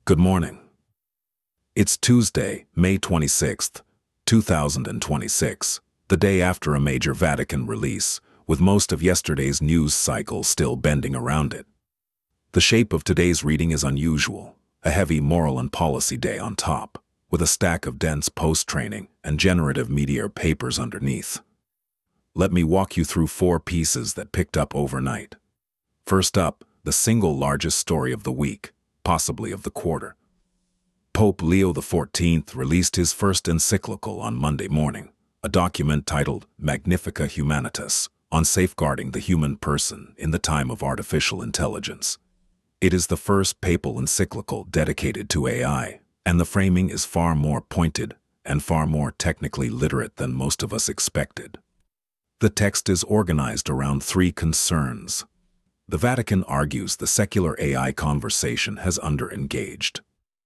Good morning. It's Tuesday, May 26th, 2026, the day after a major Vatican release, with most of yesterday's news cycle still bending around it. The shape of today's reading is unusual, a heavy moral and policy day on top, with a stack of dense post-training and generative media papers underneath. Let me walk you through 4 pieces that picked up overnight. First up, the single largest story of the week, possibly of the quarter. Pope Leo XIV released his first encyclical on Monday morning, a document titled Magnificat Humanitas, on safeguarding the human person in the time of artificial intelligence. It is the first papal encyclical dedicated to AI, and the framing is far more pointed and far more technically literate than most of us expected. The text is organized around 3 concerns. The Vatican argues the secular AI conversation has underengaged.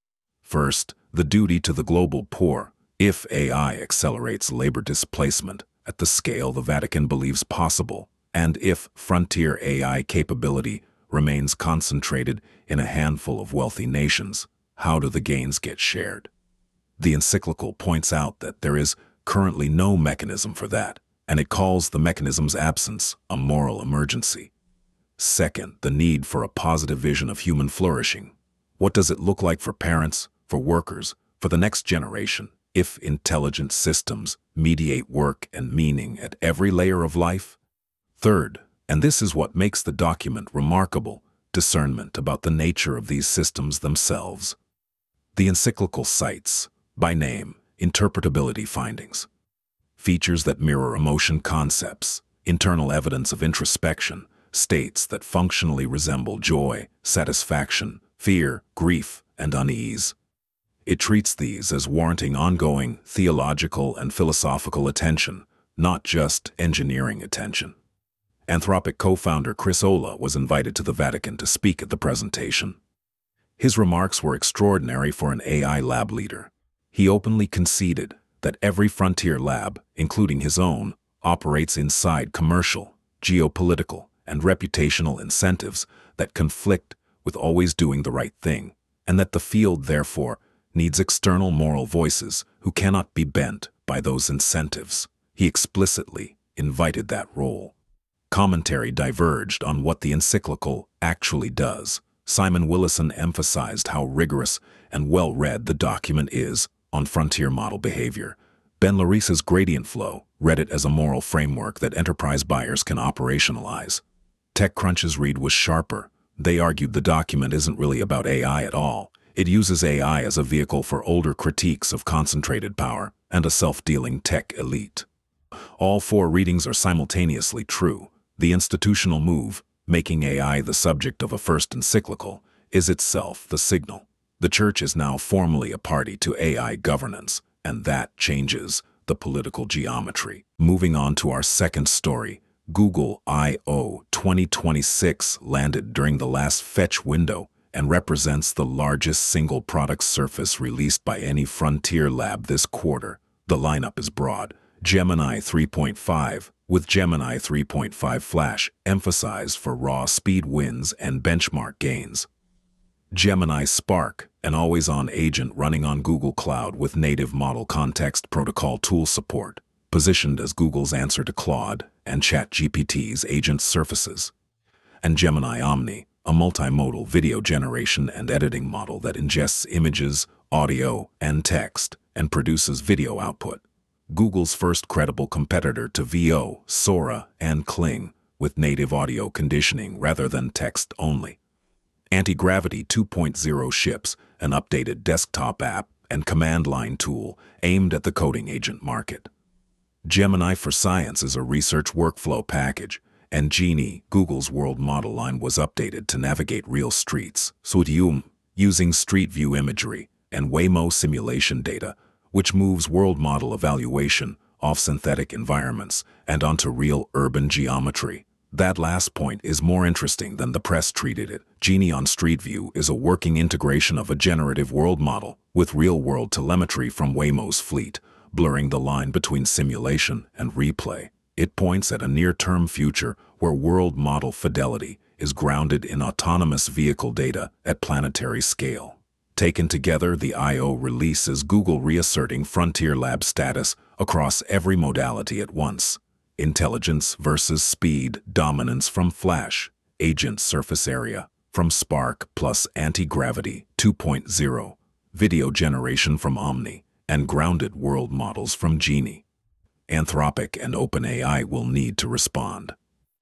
First, the duty to the global poor, if AI accelerates labor displacement at the scale the Vatican believes possible, and if frontier AI capability remains concentrated in a handful of wealthy nations, how do the gains get shared? The encyclical points out that there is currently no mechanism for that, and it calls the mechanism's absence a moral emergency. Second, the need for a positive vision of human flourishing. What does it look like for parents, for workers, for the next generation, if intelligent systems mediate work and meaning at every layer of life? Third, and this is what makes the document remarkable, discernment about the nature of these systems themselves. The encyclical cites, by name, interpretability findings, features that mirror emotion concepts, internal evidence of introspection, states that functionally resemble joy, satisfaction, fear, grief, and unease. It treats these as warranting ongoing theological and philosophical attention, not just engineering attention. Anthropic co-founder Chris Olah was invited to the Vatican to speak at the presentation. His remarks were extraordinary for an AI lab leader. He openly conceded that every frontier lab, including his own, operates inside commercial, geopolitical, and reputational incentives that conflict with always doing the right thing, and that the field, therefore, needs external moral voices who cannot be bent by those incentives. He explicitly invited that role. Commentary diverged on what the encyclical actually does. Simon Willison emphasized how rigorous and well-read the document is on frontier model behavior. Ben Larissa's Gradient Flow read it as a moral framework that enterprise buyers can operationalize. TechCrunch's read was sharper. They argued the document isn't really about AI at all. It uses AI as a vehicle for older critiques of concentrated power and a self-dealing tech elite. All 4 readings are simultaneously true. The institutional move, making AI the subject of a first encyclical, is itself the signal. The Church is now formally a party to AI governance, and that changes the political geometry. Moving on to our second story, Google I/O 2026 landed during the last fetch window and represents the largest single product surface released by any frontier lab this quarter. The lineup is broad. Gemini 3.5, with Gemini 3.5 Flash emphasized for raw speed wins and benchmark gains. Gemini Spark, an always-on agent running on Google Cloud with native Model Context Protocol tool support, positioned as Google's answer to Claude and ChatGPT's agent surfaces. And Gemini Omni, a multimodal video generation and editing model that ingests images, audio, and text, and produces video output. Google's first credible competitor to Veo, Sora, and Kling, with native audio conditioning rather than text only. Anti-Gravity 2.0 ships an updated desktop app and command line tool aimed at the coding agent market. Gemini for Science is a research workflow package, and Genie, Google's world model line, was updated to navigate real streets, using Street View imagery and Waymo simulation data, which moves world model evaluation off synthetic environments and onto real urban geometry. That last point is more interesting than the press treated it. Genie on Street View is a working integration of a generative world model with real-world telemetry from Waymo's fleet, blurring the line between simulation and replay. It points at a near-term future where world model fidelity is grounded in autonomous vehicle data at planetary scale. Taken together, the I/O release is Google reasserting Frontier Lab status across every modality at once. Intelligence versus speed, dominance from Flash, agent surface area from Spark plus anti-gravity 2.0, video generation from Omni, and grounded world models from Genie. Anthropic and OpenAI will need to respond.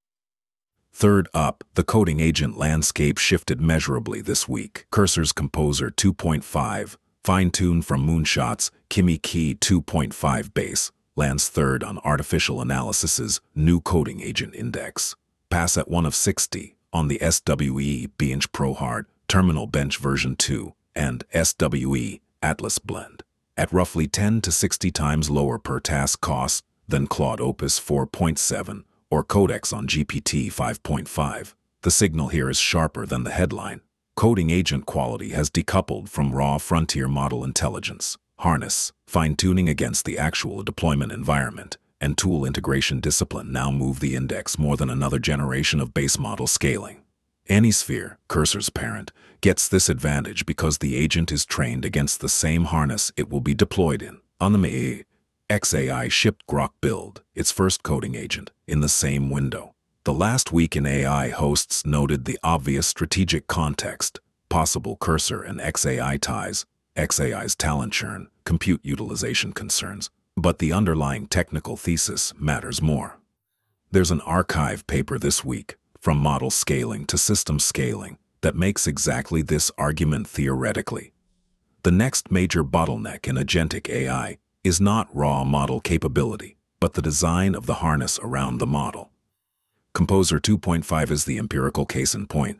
Third up, the coding agent landscape shifted measurably this week. Cursor's Composer 2.5, fine-tuned from Moonshot's Kimi Key 2.5 base, lands third on Artificial Analysis's new coding agent index. Pass at 1 of 60 on the SWE Bench ProHard Terminal Bench version 2 and SWE Atlas Blend, at roughly 10 to 60 times lower per task cost than Claude Opus 4.7 or Codex on GPT 5.5. The signal here is sharper than the headline. Coding agent quality has decoupled from raw frontier model intelligence. Harness, fine-tuning against the actual deployment environment, and tool integration discipline now move the index more than another generation of base model scaling. Anysphere, Cursor's parent, gets this advantage because the agent is trained against the same harness it will be deployed in. On the xAI shipped Grok Build, its first coding agent, in the same window. The last week in AI hosts noted the obvious strategic context, possible Cursor and xAI ties, xAI's talent churn, compute utilization concerns, but the underlying technical thesis matters more. There's an archive paper this week, From Model Scaling to System Scaling, that makes exactly this argument theoretically. The next major bottleneck in agentic AI is not raw model capability, but the design of the harness around the model. Composer 2.5 is the empirical case in point.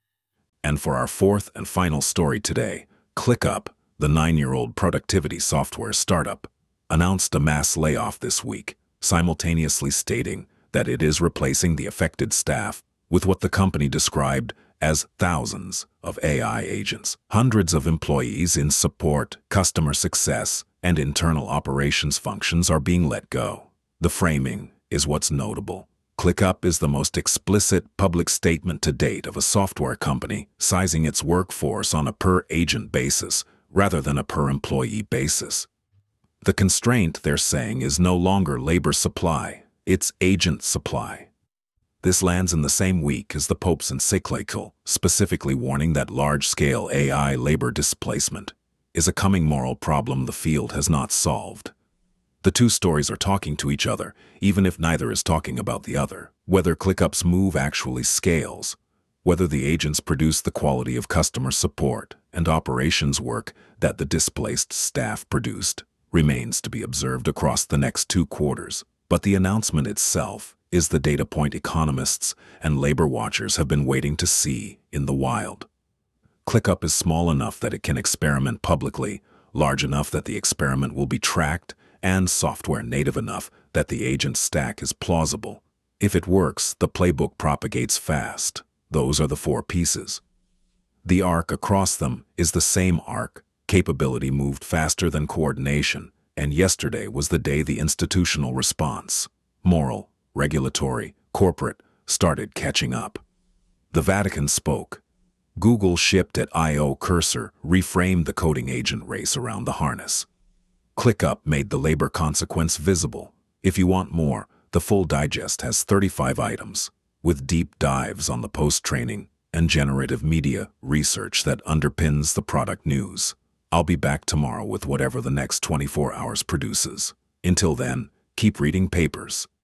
And for our fourth and final story today, ClickUp, the 9-year-old productivity software startup, announced a mass layoff this week, simultaneously stating that it is replacing the affected staff with what the company described as thousands of AI agents. Hundreds of employees in support, customer success, and internal operations functions are being let go. The framing is what's notable. ClickUp is the most explicit public statement to date of a software company sizing its workforce on a per-agent basis rather than a per-employee basis. The constraint, they're saying, is no longer labor supply, it's agent supply. This lands in the same week as the Pope's encyclical, specifically warning that large-scale AI labor displacement is a coming moral problem the field has not solved. The two stories are talking to each other, even if neither is talking about the other. Whether ClickUp's move actually scales, whether the agents produce the quality of customer support and operations work that the displaced staff produced, remains to be observed across the next 2 quarters. But the announcement itself is the data point economists and labor watchers have been waiting to see in the wild. ClickUp is small enough that it can experiment publicly, large enough that the experiment will be tracked, and software native enough that the agent stack is plausible. If it works, the playbook propagates fast. Those are the 4 pieces. The arc across them is the same arc. Capability moved faster than coordination, and yesterday was the day the institutional response, moral, regulatory, corporate, started catching up. The Vatican spoke. Google shipped at I/O Cursor reframed the coding agent race around the harness. ClickUp made the labor consequence visible. If you want more, the full digest has 35 items, with deep dives on the post-training and generative media research that underpins the product news. I'll be back tomorrow with whatever the next 24 hours produces. Until then, keep reading papers.